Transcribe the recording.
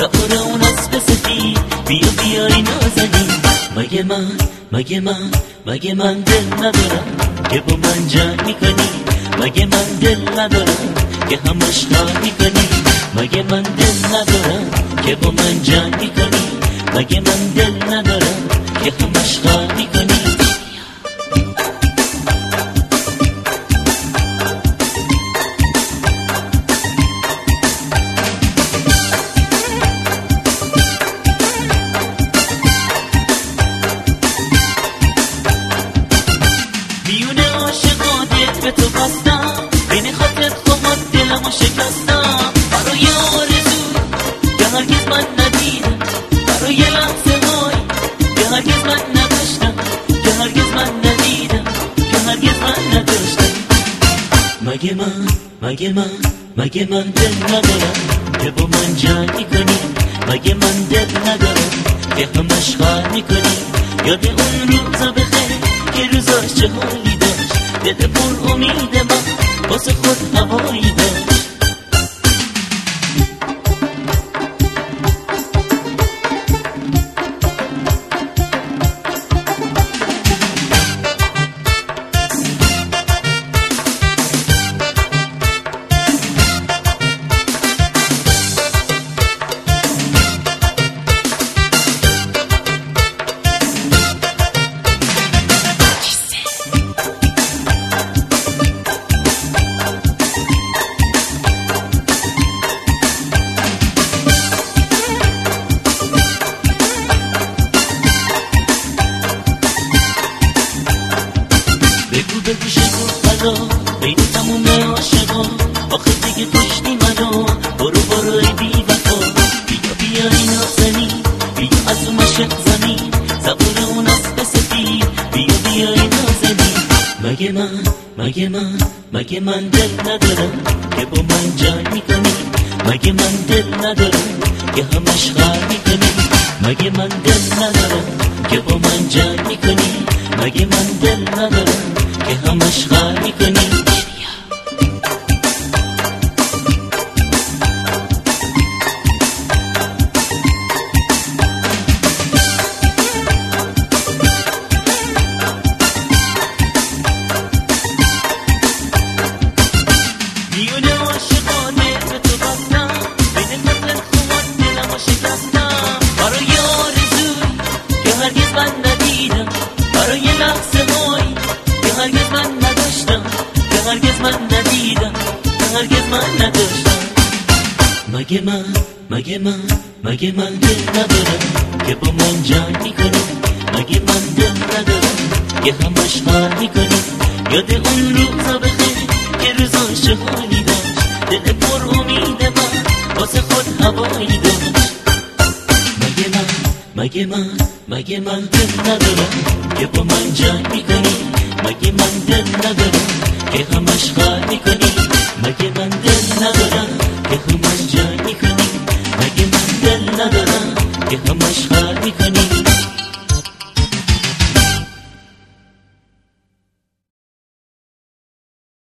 سفر اون اسب سفید بیا بیای نازنین. مگه من دل ندارم که با من جنگ میکنی؟ مگه من دل ندارم که همش خواهی میکنی؟ مگه من دل ندارم که با من جنگ میکنی؟ مگه من دل ندارم که همش خواهی میکنی؟ به تو بستم بین خاطرت خواهد دلمو شکستم. برای آرزو که هرگز من ندیدم، برای لحظه های که هرگز من نداشتم، که هرگز من ندیدم، که هرگز من نداشتم. مگه من دل ندارم که با من جنگ میکنی؟ مگه من دل ندارم که همش خواهد میکنی؟ یاد اون روزا بخیر که روزاش چه حالی داشت، دل پر امید من واسه خود هوایی داشت. بگو شکو خدا بین تموم عاشقا، آخه دیگه کشتی منو. برو ای بی وفا، بیا نازنین، بیا از اون مشق زمین، زبور اون اسب سفید بیا نازنین. مگه من دل ندارم که با من جنگ میکنی؟ مگه من دل ندارم که همش خواهی میکنی؟ مگه من دل ندارم که با من جنگ میکنی؟ مگه من دل ندارم که همش خواهی میکنی؟ میونه عاشقانه به تو بستم، بین خاطرت خواهد دلمو شکستم. برای آرزوی که هرگز من ندیدم، برای لحظه هایی که هرگز من نداشتم، که هرگز من ندیدم، که هرگز من نداشتم. مگه من دل ندارم که با من جنگ میکنی؟ مگه من دل ندارم که همش خواهی میکنی؟ یاد اون روزا بخیر که روزاش چه حالی داشت، دل پر امید من واسه خود هوایی داشت. مگه من دل ندارم که با من جنگ میکنی؟ مگه من دل ندارم که همش خواهی میکنی؟ مگه من دل ندارم که همش جنگ میکنی؟ مگه من دل ندارم که همش خواهی میکنی؟